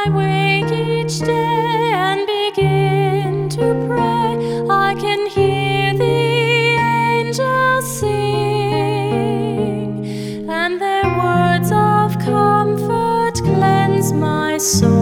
wake each day and begin to pray, I can hear the angels sing, and their words of comfort cleanse my soul.